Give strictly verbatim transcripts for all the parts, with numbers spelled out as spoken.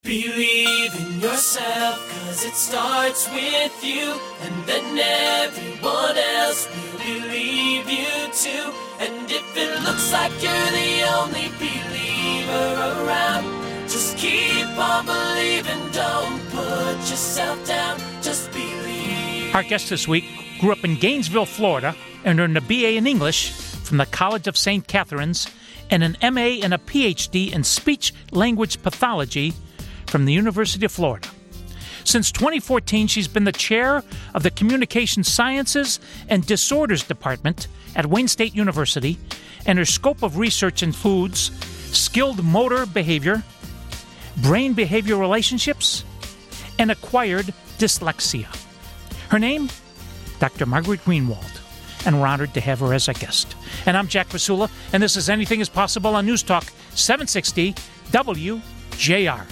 Believe in yourself, cause it starts with you, and then everyone else will believe you too. And if it looks like you're the only believer around, just keep on believing, don't put yourself down, just believe. Our guest this week grew up in Gainesville, Florida, and earned a B A in English from the College of Saint Catherine's and an M A and a P H D in speech-language pathology from the University of Florida. Since twenty fourteen, she's been the chair of the Communication Sciences and Disorders Department at Wayne State University, and her scope of research includes skilled motor behavior, brain behavior relationships, and acquired dyslexia. Her name? Doctor Margaret Greenwald, and we're honored to have her as a guest. And I'm Jack Krasula, and this is Anything is Possible on News Talk seven sixty W J R.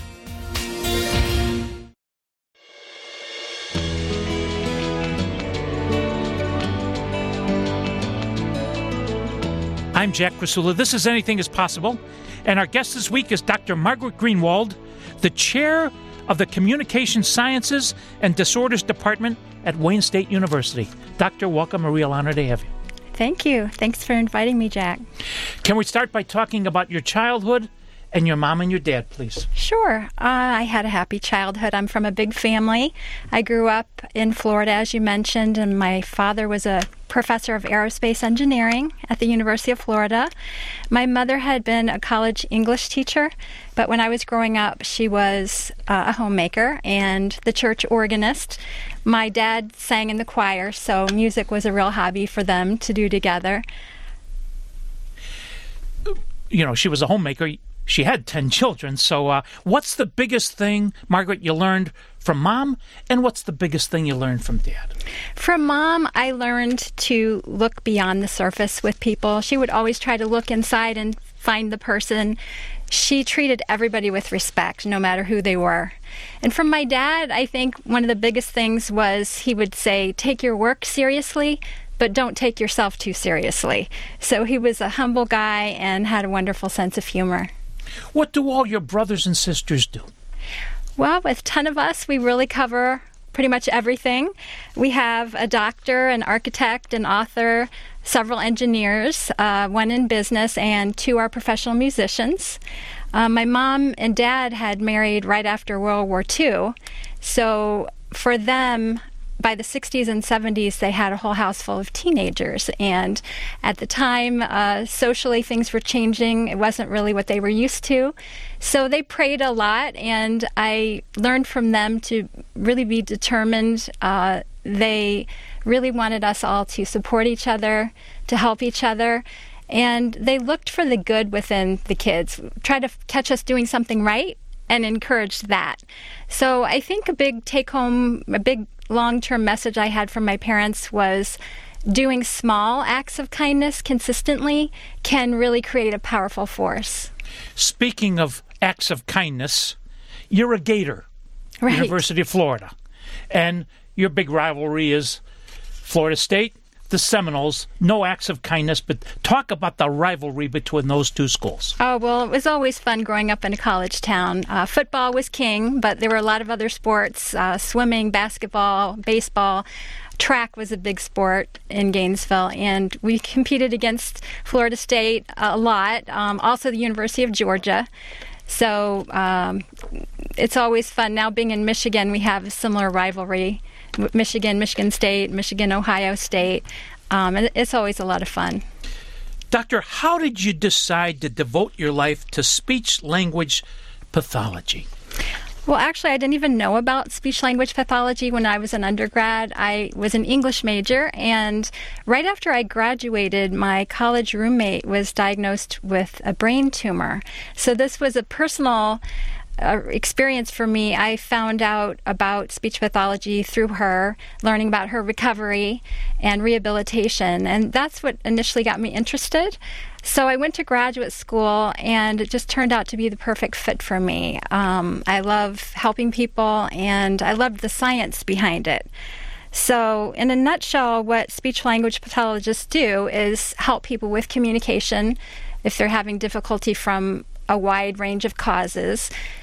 I'm Jack Krasula. This is Anything is Possible, and our guest this week is Doctor Margaret Greenwald, the chair of the Communication Sciences and Disorders Department at Wayne State University. Doctor, welcome. A real honor to have you. Thank you. Thanks for inviting me, Jack. Can we start by talking about your childhood and your mom and your dad, please? Sure. Uh, I had a happy childhood. I'm from a big family. I grew up in Florida, as you mentioned, and my father was a professor of aerospace engineering at the University of Florida. My mother had been a college English teacher, but when I was growing up, she was uh, a homemaker and the church organist. My dad sang in the choir, so music was a real hobby for them to do together. You know, she was a homemaker. She had ten children, so uh, what's the biggest thing, Margaret, you learned from Mom, and what's the biggest thing you learned from Dad? From Mom, I learned to look beyond the surface with people. She would always try to look inside and find the person. She treated everybody with respect, no matter who they were. And from my dad, I think one of the biggest things was he would say, take your work seriously, but don't take yourself too seriously. So he was a humble guy and had a wonderful sense of humor. What do all your brothers and sisters do? Well, with ten of us, we really cover pretty much everything. We have a doctor, an architect, an author, several engineers, uh, one in business, and two are professional musicians. Uh, my mom and dad had married right after World War Two, so for them, by the sixties and seventies, they had a whole house full of teenagers. And at the time, uh, socially, things were changing. It wasn't really what they were used to. So they prayed a lot, and I learned from them to really be determined. Uh, they really wanted us all to support each other, to help each other. And they looked for the good within the kids, tried to catch us doing something right, and encouraged that. So I think a big take-home, a big long-term message I had from my parents was doing small acts of kindness consistently can really create a powerful force. Speaking of acts of kindness, you're a Gator, right. University of Florida, and your big rivalry is Florida State, the Seminoles. No acts of kindness, but talk about the rivalry between those two schools. Oh, well, it was always fun growing up in a college town. Uh, football was king, but there were a lot of other sports, uh, swimming, basketball, baseball. Track was a big sport in Gainesville, and we competed against Florida State a lot, um, also the University of Georgia. So um, it's always fun. Now being in Michigan, we have a similar rivalry. Michigan, Michigan State, Michigan, Ohio State. Um, and it's always a lot of fun. Doctor, how did you decide to devote your life to speech-language pathology? Well, actually, I didn't even know about speech-language pathology when I was an undergrad. I was an English major, and right after I graduated, my college roommate was diagnosed with a brain tumor. So this was a personal Uh, experience for me. I found out about speech pathology through her, learning about her recovery and rehabilitation, and that's what initially got me interested. So I went to graduate school, and it just turned out to be the perfect fit for me. Um, I love helping people, and I loved the science behind it. So in a nutshell, what speech-language pathologists do is help people with communication if they're having difficulty from a wide range of causes.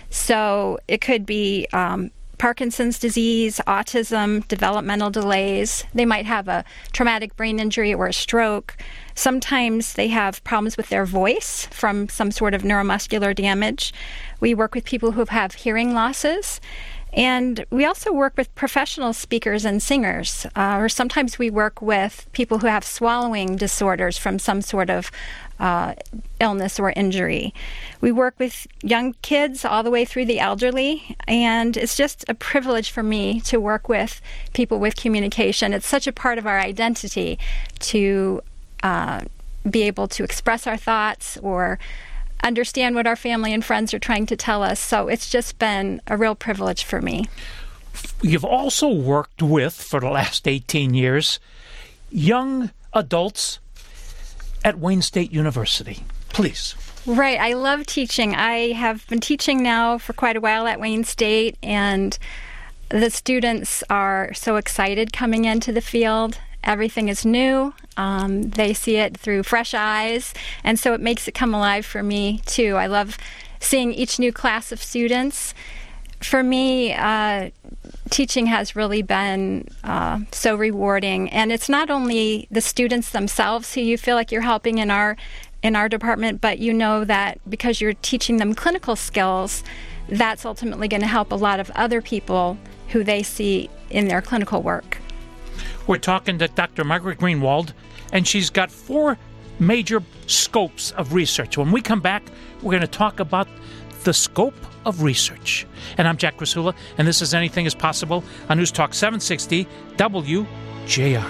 So it could be um, Parkinson's disease, autism, developmental delays. They might have a traumatic brain injury or a stroke. Sometimes they have problems with their voice from some sort of neuromuscular damage. We work with people who have hearing losses. And we also work with professional speakers and singers, uh, or sometimes we work with people who have swallowing disorders from some sort of uh, illness or injury. We work with young kids all the way through the elderly, and it's just a privilege for me to work with people with communication. It's such a part of our identity to uh, be able to express our thoughts or understand what our family and friends are trying to tell us. So it's just been a real privilege for me. You've also worked with, for the last eighteen years, young adults at Wayne State University. Please. Right. I love teaching. I have been teaching now for quite a while at Wayne State, and the students are so excited coming into the field. Everything is new. Um, they see it through fresh eyes, and so it makes it come alive for me, too. I love seeing each new class of students. For me, uh, teaching has really been uh, so rewarding, and it's not only the students themselves who you feel like you're helping in our in our department, but you know that because you're teaching them clinical skills, that's ultimately going to help a lot of other people who they see in their clinical work. We're talking to Doctor Margaret Greenwald, and she's got four major scopes of research. When we come back, we're going to talk about the scope of research. And I'm Jack Krasula, and this is Anything is Possible on News Talk seven sixty W J R.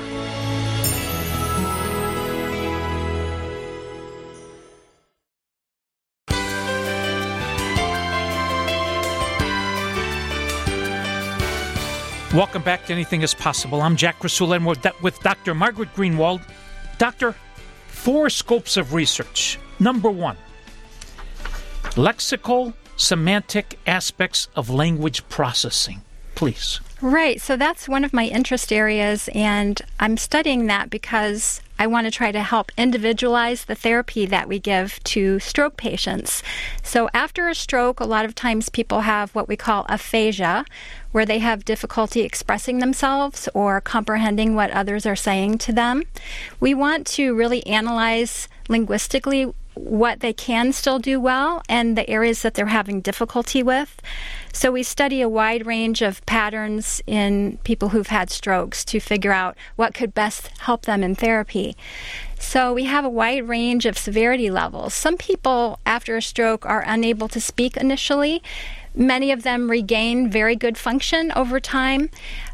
Welcome back to Anything is Possible. I'm Jack Krasula, and we're with Doctor Margaret Greenwald. Doctor, four scopes of research. Number one, lexical semantic aspects of language processing. Please. Right. So that's one of my interest areas, and I'm studying that because I want to try to help individualize the therapy that we give to stroke patients. So after a stroke, a lot of times people have what we call aphasia, where they have difficulty expressing themselves or comprehending what others are saying to them. We want to really analyze linguistically what they can still do well and the areas that they're having difficulty with. So we study a wide range of patterns in people who've had strokes to figure out what could best help them in therapy. So we have a wide range of severity levels. Some people after a stroke are unable to speak initially. Many of them regain very good function over time,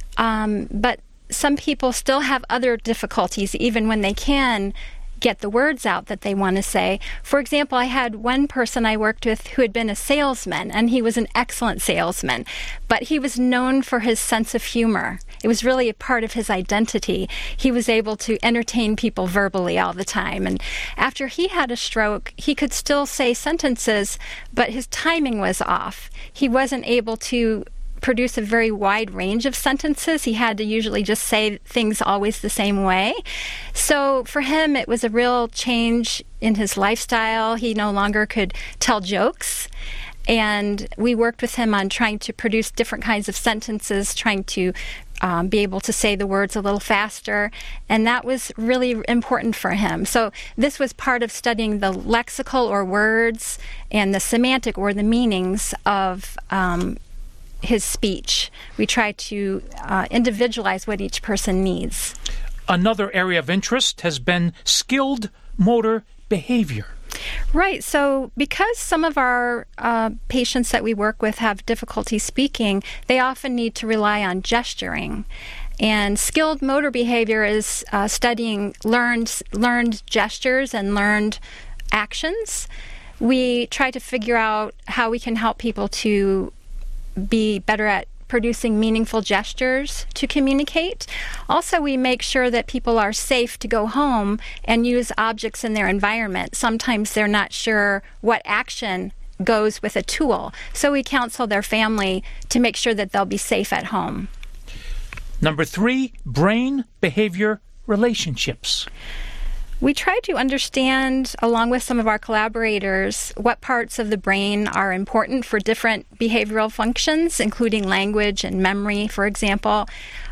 um, but some people still have other difficulties even when they can get the words out that they want to say. For example, I had one person I worked with who had been a salesman, and he was an excellent salesman, but he was known for his sense of humor. It was really a part of his identity. He was able to entertain people verbally all the time, and after he had a stroke, he could still say sentences, but his timing was off. He wasn't able to produce a very wide range of sentences. He had to usually just say things always the same way. So for him, it was a real change in his lifestyle. He no longer could tell jokes. And we worked with him on trying to produce different kinds of sentences, trying to um, be able to say the words a little faster. And that was really important for him. So this was part of studying the lexical or words and the semantic or the meanings of um, his speech. We try to uh, individualize what each person needs. Another area of interest has been skilled motor behavior. Right. So because some of our uh, patients that we work with have difficulty speaking, they often need to rely on gesturing. And skilled motor behavior is uh, studying learned learned gestures and learned actions. We try to figure out how we can help people to be better at producing meaningful gestures to communicate. Also, we make sure that people are safe to go home and use objects in their environment. Sometimes they're not sure what action goes with a tool, so we counsel their family to make sure that they'll be safe at home. Number three, brain behavior relationships. We try to understand, along with some of our collaborators, what parts of the brain are important for different behavioral functions, including language and memory, for example.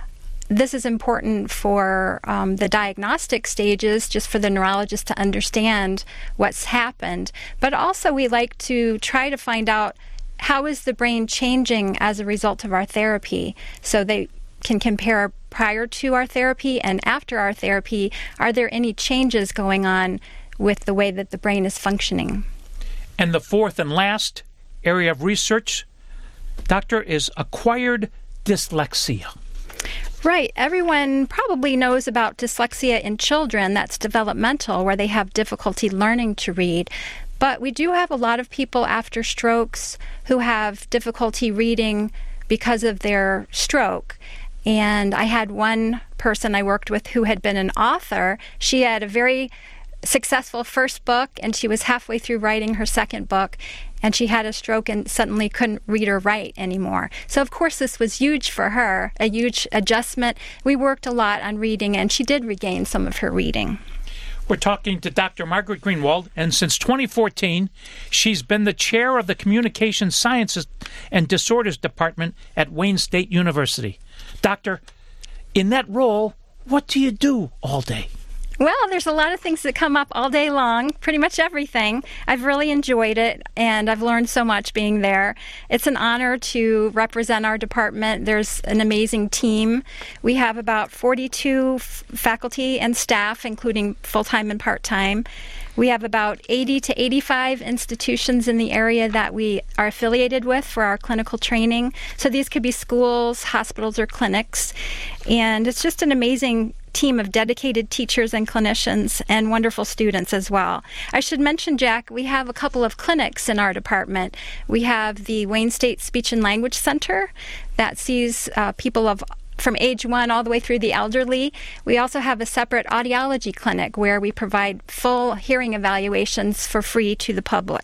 This is important for um, the diagnostic stages, just for the neurologist to understand what's happened. But also we like to try to find out how is the brain changing as a result of our therapy, so they can compare prior to our therapy and after our therapy. Are there any changes going on with the way that the brain is functioning? And the fourth and last area of research, Doctor, is acquired dyslexia. Right. Everyone probably knows about dyslexia in children. That's developmental, where they have difficulty learning to read. But we do have a lot of people after strokes who have difficulty reading because of their stroke. And I had one person I worked with who had been an author. She had a very successful first book, and she was halfway through writing her second book, and she had a stroke and suddenly couldn't read or write anymore. So, of course, this was huge for her, a huge adjustment. We worked a lot on reading, and she did regain some of her reading. We're talking to Doctor Margaret Greenwald, and since twenty fourteen, she's been the chair of the Communication Sciences and Disorders Department at Wayne State University. Doctor, in that role, what do you do all day? Well, there's a lot of things that come up all day long, pretty much everything. I've really enjoyed it, and I've learned so much being there. It's an honor to represent our department. There's an amazing team. We have about forty-two f- faculty and staff, including full-time and part-time. We have about eighty to eighty-five institutions in the area that we are affiliated with for our clinical training. So these could be schools, hospitals, or clinics. And it's just an amazing team of dedicated teachers and clinicians and wonderful students as well. I should mention, Jack, we have a couple of clinics in our department. We have the Wayne State Speech and Language Center that sees uh, people of from age one all the way through the elderly. We also have a separate audiology clinic where we provide full hearing evaluations for free to the public.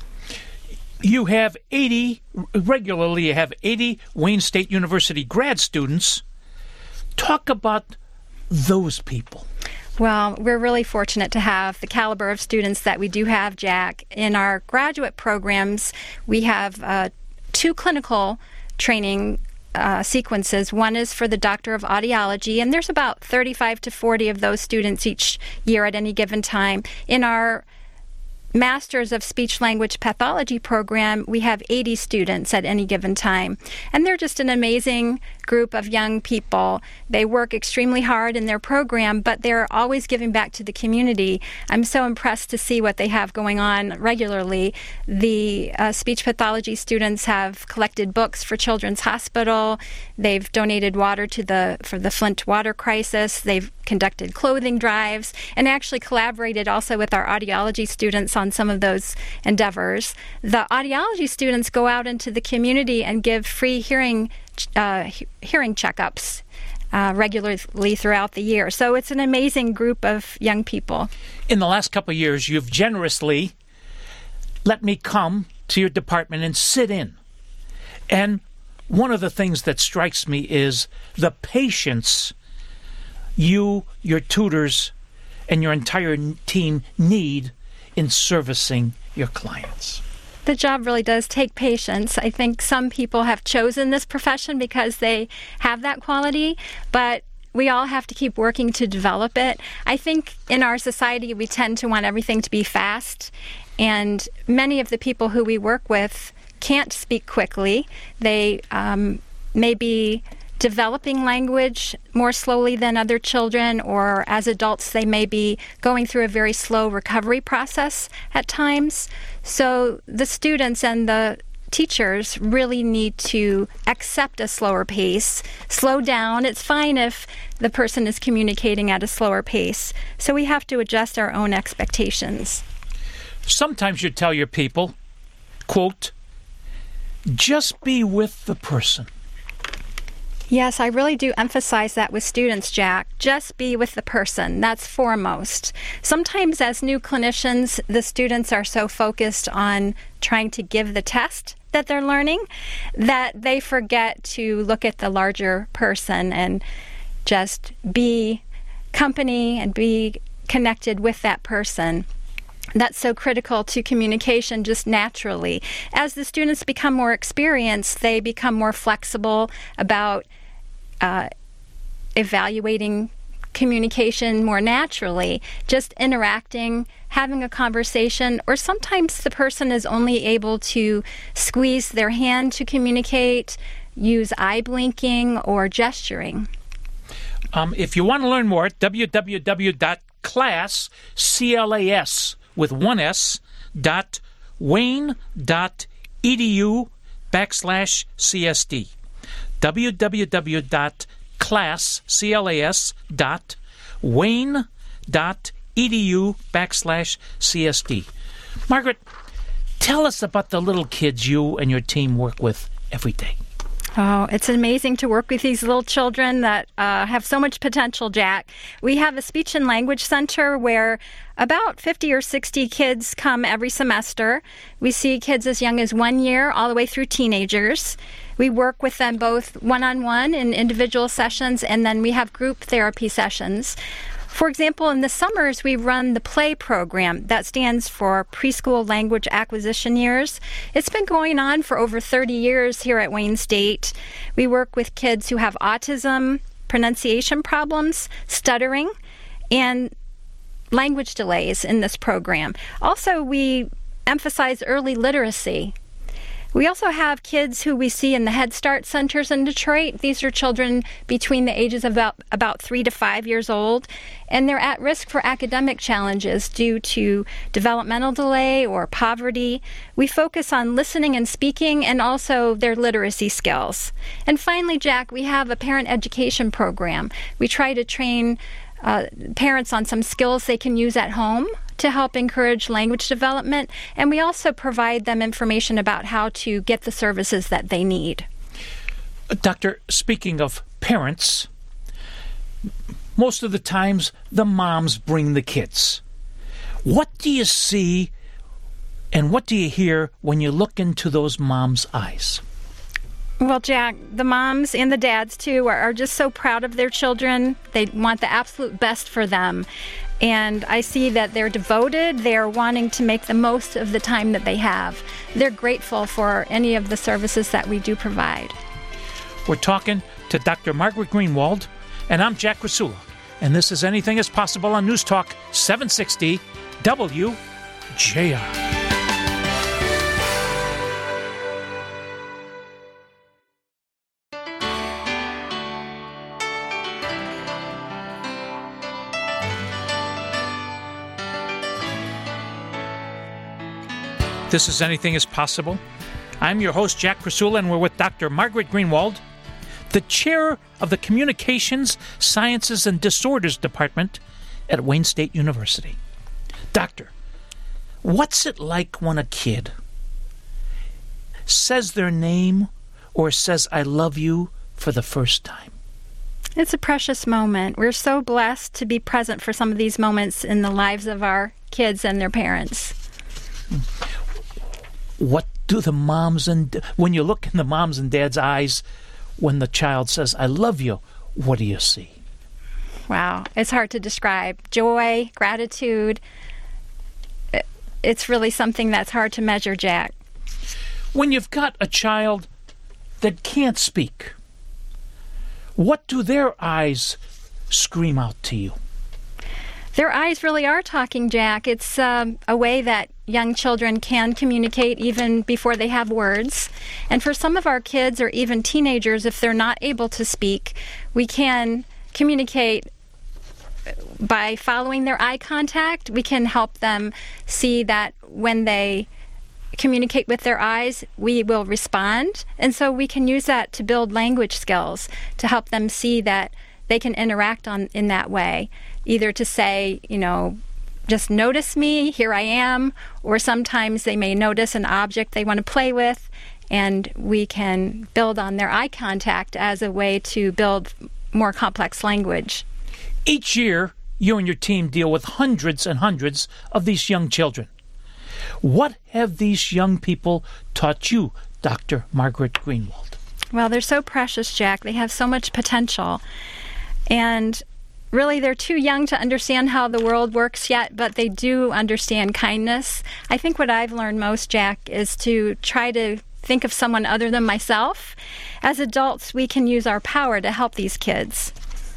You have eighty, regularly you have eighty Wayne State University grad students. Talk about those people. Well, we're really fortunate to have the caliber of students that we do have, Jack. In our graduate programs, we have uh, two clinical training Uh, sequences. One is for the Doctor of Audiology, and there's about thirty-five to forty of those students each year at any given time. In our Masters of Speech Language Pathology program, we have eighty students at any given time. And they're just an amazing group of young people. They work extremely hard in their program, but they're always giving back to the community. I'm so impressed to see what they have going on regularly. The uh, speech pathology students have collected books for Children's Hospital. They've donated water to the for the Flint water crisis. They've conducted clothing drives and actually collaborated also with our audiology students on some of those endeavors. The audiology students go out into the community and give free hearing uh, he- hearing checkups uh, regularly throughout the year. So it's an amazing group of young people. In the last couple of years, you've generously let me come to your department and sit in. And one of the things that strikes me is the patience you, your tutors, and your entire team need in servicing your clients. The job really does take patience. I think some people have chosen this profession because they have that quality, but we all have to keep working to develop it. I think in our society we tend to want everything to be fast, and many of the people who we work with can't speak quickly. They um, may be developing language more slowly than other children, or as adults they may be going through a very slow recovery process at times. So the students and the teachers really need to accept a slower pace, slow down. It's fine if the person is communicating at a slower pace. So we have to adjust our own expectations. Sometimes you tell your people, quote, just be with the person. Yes, I really do emphasize that with students, Jack. Just be with the person. That's foremost. Sometimes as new clinicians, the students are so focused on trying to give the test that they're learning that they forget to look at the larger person and just be company and be connected with that person. That's so critical to communication just naturally. As the students become more experienced, they become more flexible about uh, evaluating communication more naturally, just interacting, having a conversation, or sometimes the person is only able to squeeze their hand to communicate, use eye blinking, or gesturing. Um, if you want to learn more, w w w dot class, C L A S, with one S, dot wayne dot edu backslash CSD. w w w dot class, C L A S, dot wayne dot edu backslash CSD. Margaret, tell us about the little kids you and your team work with every day. Oh, it's amazing to work with these little children that uh, have so much potential, Jack. We have a speech and language center where about fifty or sixty kids come every semester. We see kids as young as one year all the way through teenagers. We work with them both one-on-one in individual sessions, and then we have group therapy sessions. For example, in the summers, we run the PLAY program. That stands for Preschool Language Acquisition Years. It's been going on for over thirty years here at Wayne State. We work with kids who have autism, pronunciation problems, stuttering, and language delays in this program. Also, we emphasize early literacy. We also have kids who we see in the Head Start centers in Detroit. These are children between the ages of about, about three to five years old, and they're at risk for academic challenges due to developmental delay or poverty. We focus on listening and speaking and also their literacy skills. And finally, Jack, we have a parent education program. We try to train uh, parents on some skills they can use at home to help encourage language development, and we also provide them information about how to get the services that they need. Uh, Doctor, speaking of parents, most of the times the moms bring the kids. What do you see and what do you hear when you look into those moms' eyes? Well, Jack, the moms and the dads, too, are, are just so proud of their children. They want the absolute best for them. And I see that they're devoted. They're wanting to make the most of the time that they have. They're grateful for any of the services that we do provide. We're talking to Doctor Margaret Greenwald, and I'm Jack Krasula. And this is Anything is Possible on News Talk seven sixty W J R. This is Anything is Possible. I'm your host, Jack Krasula, and we're with Doctor Margaret Greenwald, the chair of the Communications, Sciences, and Disorders Department at Wayne State University. Doctor, what's it like when a kid says their name or says, I love you for the first time? It's a precious moment. We're so blessed to be present for some of these moments in the lives of our kids and their parents. What do the moms and, when you look in the moms and dads' eyes when the child says, I love you, what do you see? Wow, it's hard to describe. Joy, gratitude. It's really something that's hard to measure, Jack. When you've got a child that can't speak, what do their eyes scream out to you? Their eyes really are talking, Jack. It's um, a way that young children can communicate even before they have words. And for some of our kids or even teenagers, if they're not able to speak, we can communicate by following their eye contact. We can help them see that when they communicate with their eyes, we will respond. And so we can use that to build language skills, to help them see that they can interact on in that way. Either to say, you know, just notice me, here I am, or sometimes they may notice an object they want to play with, and we can build on their eye contact as a way to build more complex language. Each year, you and your team deal with hundreds and hundreds of these young children. What have these young people taught you, Doctor Margaret Greenwald? Well, they're so precious, Jack. They have so much potential. And really, they're too young to understand how the world works yet, but they do understand kindness. I think what I've learned most, Jack, is to try to think of someone other than myself. As adults, we can use our power to help these kids.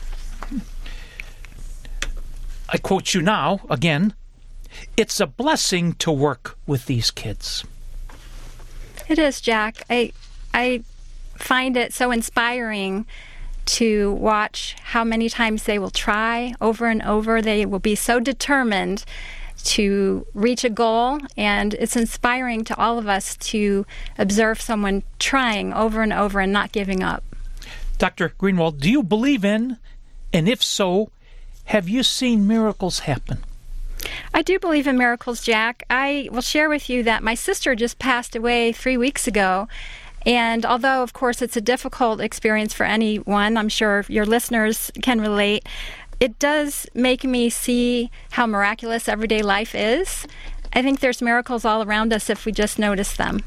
I quote you now, again, "It's a blessing to work with these kids." It is, Jack. I, I find it so inspiring to watch how many times they will try over and over. They will be so determined to reach a goal, and it's inspiring to all of us to observe someone trying over and over and not giving up. Doctor Greenwald, do you believe in, and if so, have you seen miracles happen? I do believe in miracles, Jack. I will share with you that my sister just passed away three weeks ago. And although, of course, it's a difficult experience for anyone, I'm sure your listeners can relate, it does make me see how miraculous everyday life is. I think there's miracles all around us if we just notice them.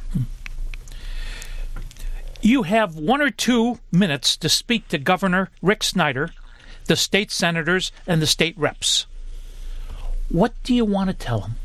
You have one or two minutes to speak to Governor Rick Snyder, the state senators, and the state reps. What do you want to tell them?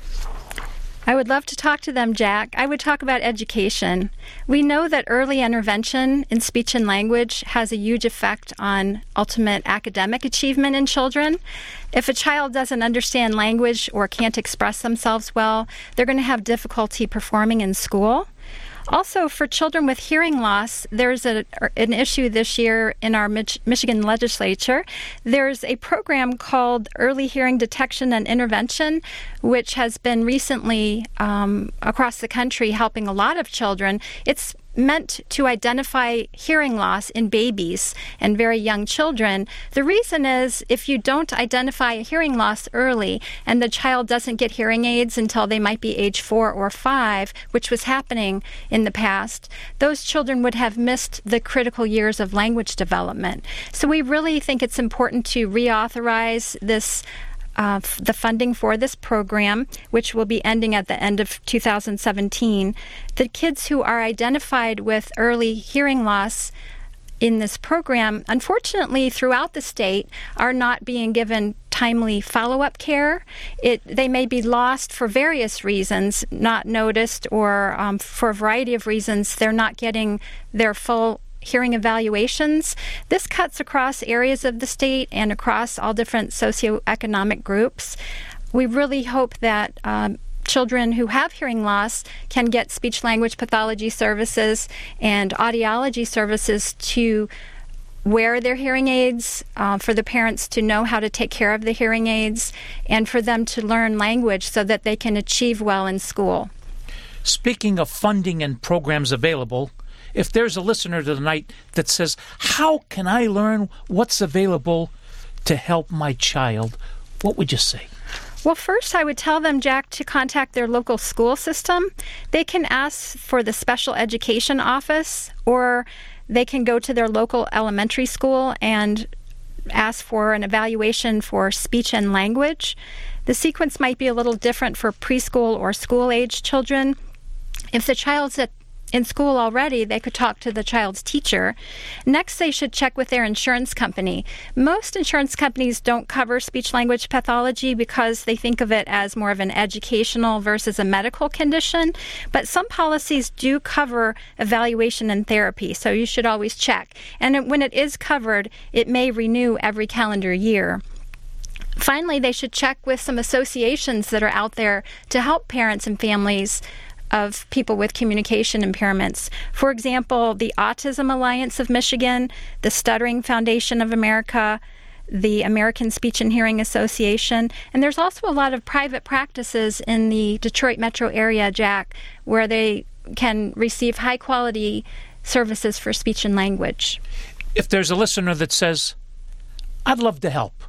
I would love to talk to them, Jack. I would talk about education. We know that early intervention in speech and language has a huge effect on ultimate academic achievement in children. If a child doesn't understand language or can't express themselves well, they're going to have difficulty performing in school. Also, for children with hearing loss, there's a, an issue this year in our Mich- Michigan legislature. There's a program called Early Hearing Detection and Intervention, which has been recently um, across the country helping a lot of children. It's meant to identify hearing loss in babies and very young children. The reason is if you don't identify a hearing loss early and the child doesn't get hearing aids until they might be age four or five, which was happening in the past, those children would have missed the critical years of language development. So we really think it's important to reauthorize this Uh, f- the funding for this program, which will be ending at the end of two thousand seventeen. The kids who are identified with early hearing loss in this program, unfortunately, throughout the state, are not being given timely follow-up care. It, they may be lost for various reasons, not noticed, or um, for a variety of reasons, they're not getting their full hearing evaluations. This cuts across areas of the state and across all different socioeconomic groups. We really hope that um, children who have hearing loss can get speech-language pathology services and audiology services to wear their hearing aids, uh, for the parents to know how to take care of the hearing aids, and for them to learn language so that they can achieve well in school. Speaking of funding and programs available, if there's a listener tonight that says, how can I learn what's available to help my child, what would you say? Well, first, I would tell them, Jack, to contact their local school system. They can ask for the special education office, or they can go to their local elementary school and ask for an evaluation for speech and language. The sequence might be a little different for preschool or school-age children. If the child's at in school already, they could talk to the child's teacher. Next, they should check with their insurance company. Most insurance companies don't cover speech-language pathology because they think of it as more of an educational versus a medical condition, but some policies do cover evaluation and therapy, so you should always check. And when it is covered, it may renew every calendar year. Finally, they should check with some associations that are out there to help parents and families of people with communication impairments. For example, the Autism Alliance of Michigan, the Stuttering Foundation of America, the American Speech and Hearing Association, and there's also a lot of private practices in the Detroit metro area, Jack, where they can receive high-quality services for speech and language. If there's a listener that says, I'd love to help,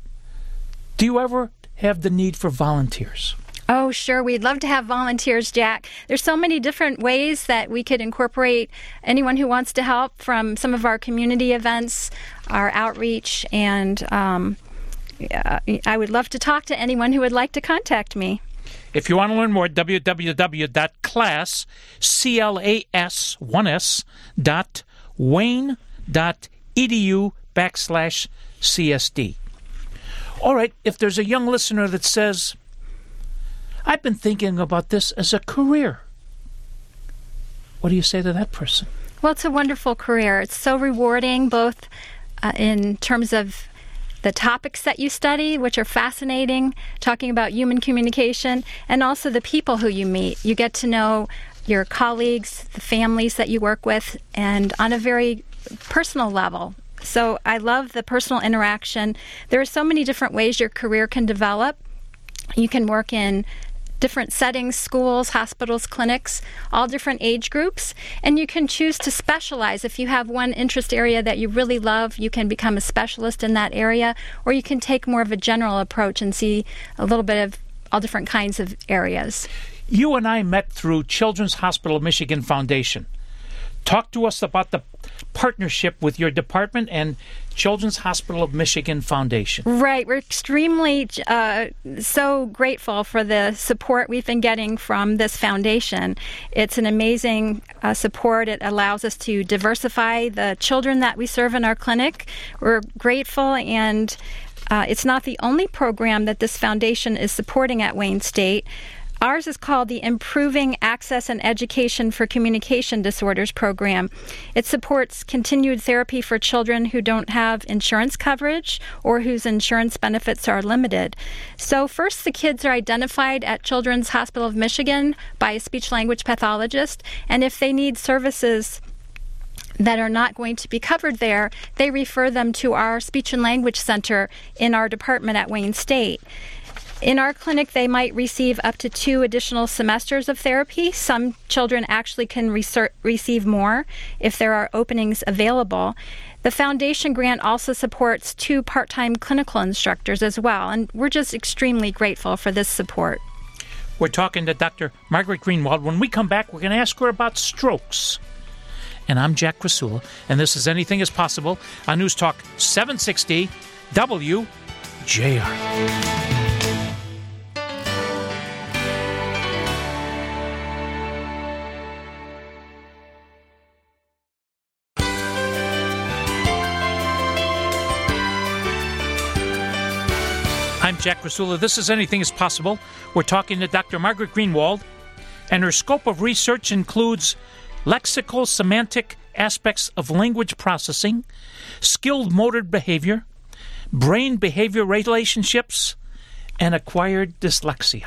do you ever have the need for volunteers? Oh, sure. We'd love to have volunteers, Jack. There's so many different ways that we could incorporate anyone who wants to help from some of our community events, our outreach, and um, I would love to talk to anyone who would like to contact me. If you want to learn more, w w w dot class, C L A S, one S, dot wayne dot edu backslash C S D. All right, if there's a young listener that says, I've been thinking about this as a career, what do you say to that person? Well, it's a wonderful career. It's so rewarding, both uh, in terms of the topics that you study, which are fascinating, talking about human communication, and also the people who you meet. You get to know your colleagues, the families that you work with, and on a very personal level. So I love the personal interaction. There are so many different ways your career can develop. You can work in different settings, schools, hospitals, clinics, all different age groups. And you can choose to specialize. If you have one interest area that you really love, you can become a specialist in that area, or you can take more of a general approach and see a little bit of all different kinds of areas. You and I met through Children's Hospital of Michigan Foundation. Talk to us about the partnership with your department and Children's Hospital of Michigan Foundation. Right. We're extremely uh, so grateful for the support we've been getting from this foundation. It's an amazing uh, support. It allows us to diversify the children that we serve in our clinic. We're grateful, and uh, it's not the only program that this foundation is supporting at Wayne State. Ours is called the Improving Access and Education for Communication Disorders program. It supports continued therapy for children who don't have insurance coverage or whose insurance benefits are limited. So first, the kids are identified at Children's Hospital of Michigan by a speech-language pathologist, and if they need services that are not going to be covered there, they refer them to our Speech and Language Center in our department at Wayne State. In our clinic, they might receive up to two additional semesters of therapy. Some children actually can reser- receive more if there are openings available. The foundation grant also supports two part-time clinical instructors as well, and we're just extremely grateful for this support. We're talking to Doctor Margaret Greenwald. When we come back, we're going to ask her about strokes. And I'm Jack Krasula, and this is Anything is Possible on News Talk seven sixty W J R. I'm Jack Krasula. This is Anything is Possible. We're talking to Doctor Margaret Greenwald, and her scope of research includes lexical-semantic aspects of language processing, skilled motor behavior, brain behavior relationships, and acquired dyslexia.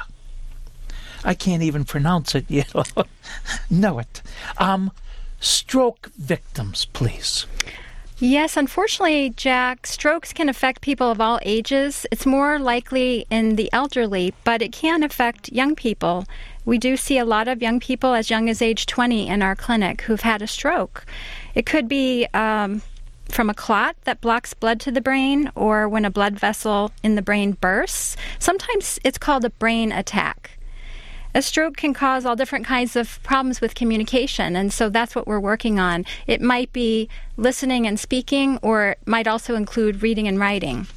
I can't even pronounce it yet. Know it. Um, stroke victims, please. Yes, unfortunately, Jack, strokes can affect people of all ages. It's more likely in the elderly, but it can affect young people. We do see a lot of young people as young as age twenty in our clinic who've had a stroke. It could be um, from a clot that blocks blood to the brain, or when a blood vessel in the brain bursts. Sometimes it's called a brain attack. A stroke can cause all different kinds of problems with communication, and so that's what we're working on. It might be listening and speaking, or it might also include reading and writing.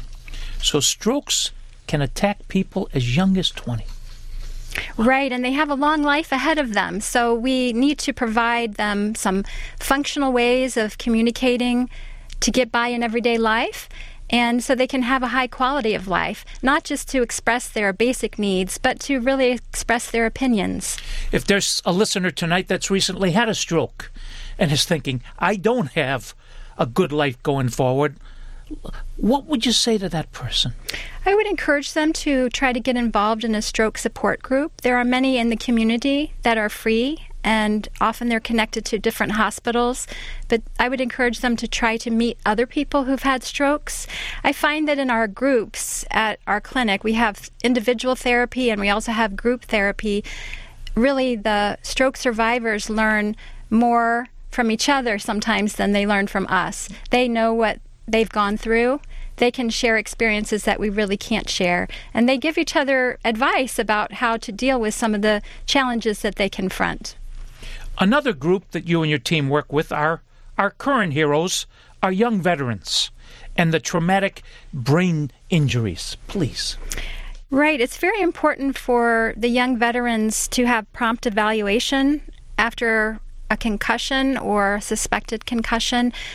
So strokes can attack people as young as twenty. Right, and they have a long life ahead of them, so we need to provide them some functional ways of communicating to get by in everyday life, and so they can have a high quality of life, not just to express their basic needs, but to really express their opinions. If there's a listener tonight that's recently had a stroke and is thinking, I don't have a good life going forward, what would you say to that person? I would encourage them to try to get involved in a stroke support group. There are many in the community that are free, and often they're connected to different hospitals. But I would encourage them to try to meet other people who've had strokes. I find that in our groups at our clinic, we have individual therapy and we also have group therapy. Really, the stroke survivors learn more from each other sometimes than they learn from us. They know what they've gone through. They can share experiences that we really can't share. And they give each other advice about how to deal with some of the challenges that they confront. Another group that you and your team work with are our current heroes, our young veterans, and the traumatic brain injuries. Please. Right. It's very important for the young veterans to have prompt evaluation after a concussion or suspected concussion.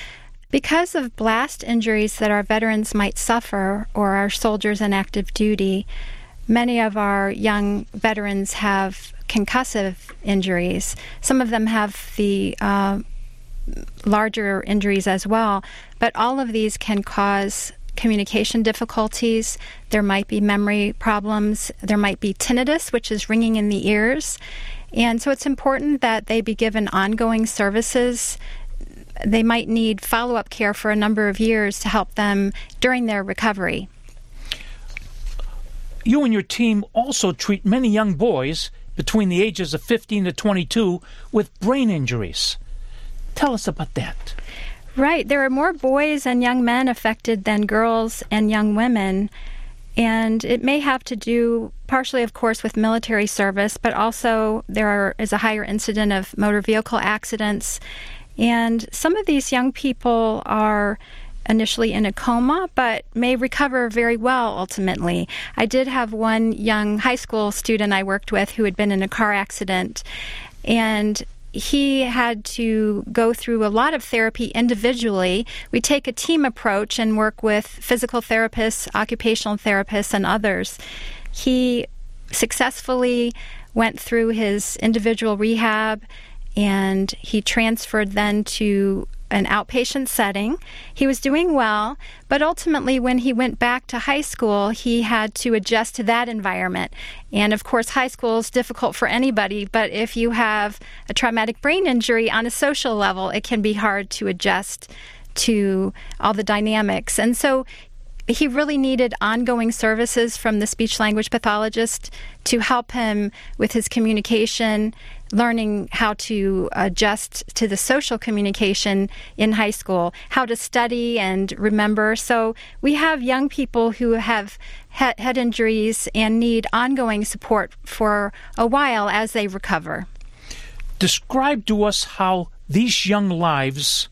Because of blast injuries that our veterans might suffer, or our soldiers in active duty, many of our young veterans have concussive injuries. Some of them have the uh, larger injuries as well, but all of these can cause communication difficulties. There might be memory problems. There might be tinnitus, which is ringing in the ears. And so it's important that they be given ongoing services. They might need follow-up care for a number of years to help them during their recovery. You and your team also treat many young boys between the ages of fifteen to twenty-two with brain injuries. Tell us about that. Right. There are more boys and young men affected than girls and young women. And it may have to do partially, of course, with military service, but also there are, is a higher incidence of motor vehicle accidents. And some of these young people are initially in a coma, but may recover very well ultimately. I did have one young high school student I worked with who had been in a car accident, and he had to go through a lot of therapy individually. We take a team approach and work with physical therapists, occupational therapists, and others. He successfully went through his individual rehab, and he transferred then to an outpatient setting. He was doing well, but ultimately when he went back to high school, he had to adjust to that environment. And of course, high school is difficult for anybody, but if you have a traumatic brain injury on a social level, it can be hard to adjust to all the dynamics. And so he really needed ongoing services from the speech-language pathologist to help him with his communication, learning how to adjust to the social communication in high school, how to study and remember. So we have young people who have head injuries and need ongoing support for a while as they recover. Describe to us how these young lives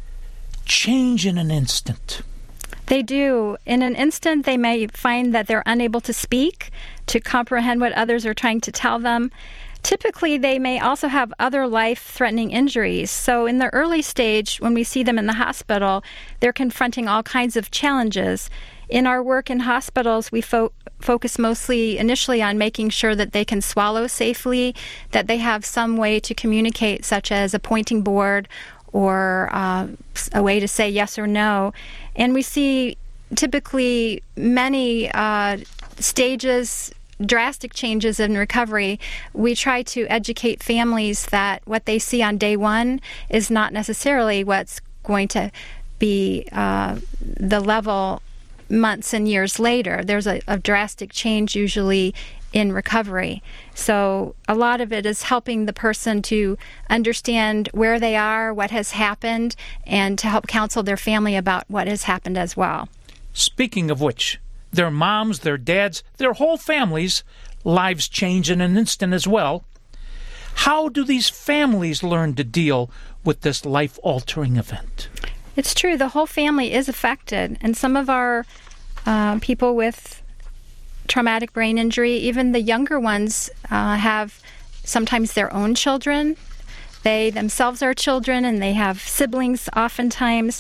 change in an instant. They do. In an instant, they may find that they're unable to speak, to comprehend what others are trying to tell them. Typically, they may also have other life-threatening injuries. So in the early stage, when we see them in the hospital, they're confronting all kinds of challenges. In our work in hospitals, we fo- focus mostly initially on making sure that they can swallow safely, that they have some way to communicate, such as a pointing board or uh, a way to say yes or no. And we see typically many uh, stages, drastic changes in recovery. We try to educate families that what they see on day one is not necessarily what's going to be uh, the level months and years later. There's a, a drastic change usually in recovery. So a lot of it is helping the person to understand where they are, what has happened, and to help counsel their family about what has happened as well. Speaking of which, their moms, their dads, their whole families' lives change in an instant as well. How do these families learn to deal with this life-altering event? It's true. The whole family is affected. And some of our uh, people with traumatic brain injury, even the younger ones, uh, have sometimes their own children. They themselves are children, and they have siblings oftentimes.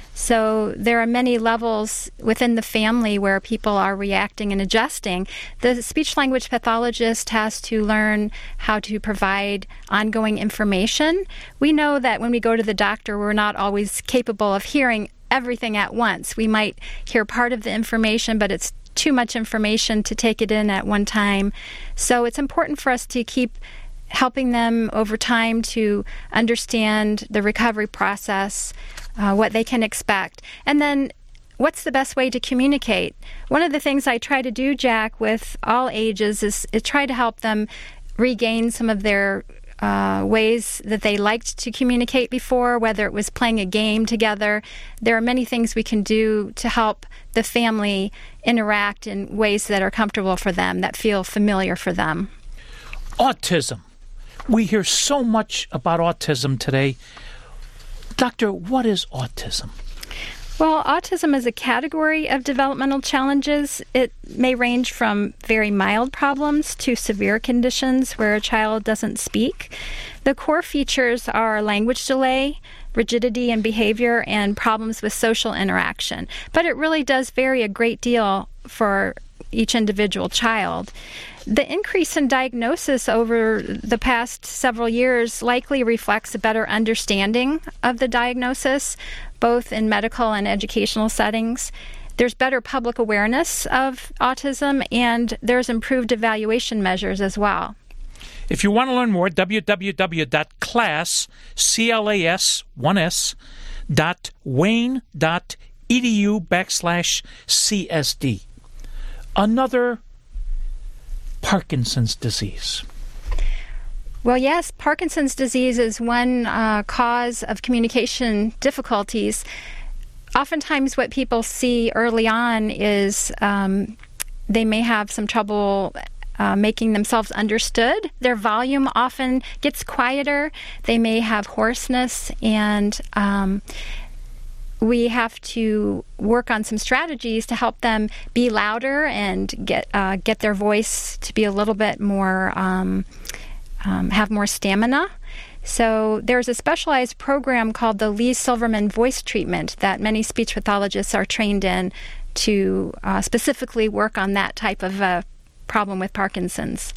So there are many levels within the family where people are reacting and adjusting. The speech-language pathologist has to learn how to provide ongoing information. We know that when we go to the doctor, we're not always capable of hearing everything at once. We might hear part of the information, but it's too much information to take it in at one time. So it's important for us to keep helping them over time to understand the recovery process, uh, what they can expect, and then what's the best way to communicate. One of the things I try to do, Jack, with all ages is, is try to help them regain some of their uh, ways that they liked to communicate before, whether it was playing a game together. There are many things we can do to help the family interact in ways that are comfortable for them, that feel familiar for them. Autism. We hear so much about autism today. Doctor, what is autism? Well, autism is a category of developmental challenges. It may range from very mild problems to severe conditions where a child doesn't speak. The core features are language delay. rigidity in behavior and problems with social interaction. But it really does vary a great deal for each individual child. The increase in diagnosis over the past several years likely reflects a better understanding of the diagnosis, both in medical and educational settings. There's better public awareness of autism, and there's improved evaluation measures as well. If you want to learn more, w w w dot class, C L A S, one S, dot wayne dot edu backslash C S D. Another Parkinson's disease. Well, yes, Parkinson's disease is one uh, cause of communication difficulties. Oftentimes what people see early on is um, they may have some trouble uh, making themselves understood. Their volume often gets quieter. They may have hoarseness, and um, we have to work on some strategies to help them be louder and get uh, get their voice to be a little bit more, um, um, have more stamina. So there's a specialized program called the Lee Silverman Voice Treatment that many speech pathologists are trained in to uh, specifically work on that type of uh, problem with Parkinson's.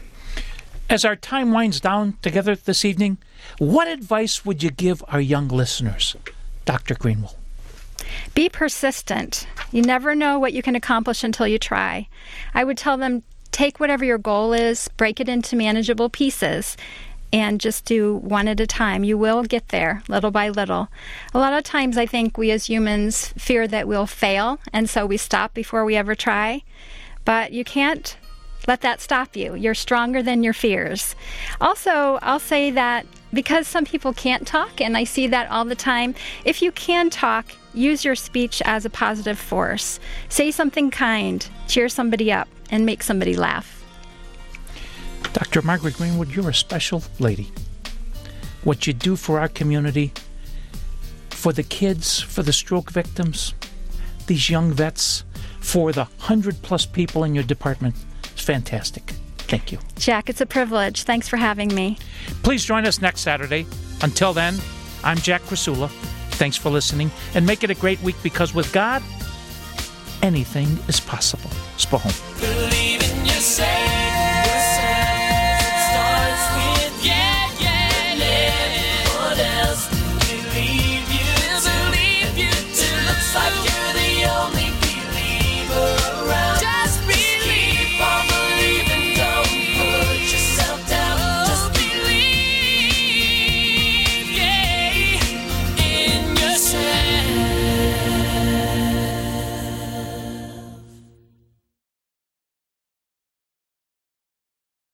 As our time winds down together this evening, what advice would you give our young listeners, Doctor Greenwell? Be persistent. You never know what you can accomplish until you try. I would tell them, take whatever your goal is, break it into manageable pieces, and just do one at a time. You will get there little by little. A lot of times I think we as humans fear that we'll fail, and so we stop before we ever try. But you can't let that stop you. You're stronger than your fears. Also, I'll say that because some people can't talk, and I see that all the time, if you can talk, use your speech as a positive force. Say something kind, cheer somebody up, and make somebody laugh. Doctor Margaret Greenwood, you're a special lady. What you do for our community, for the kids, for the stroke victims, these young vets, for the hundred plus people in your department, is fantastic. Thank you. Jack, it's a privilege. Thanks for having me. Please join us next Saturday. Until then, I'm Jack Krasula. Thanks for listening, and make it a great week, because with God, anything is possible. Spahom.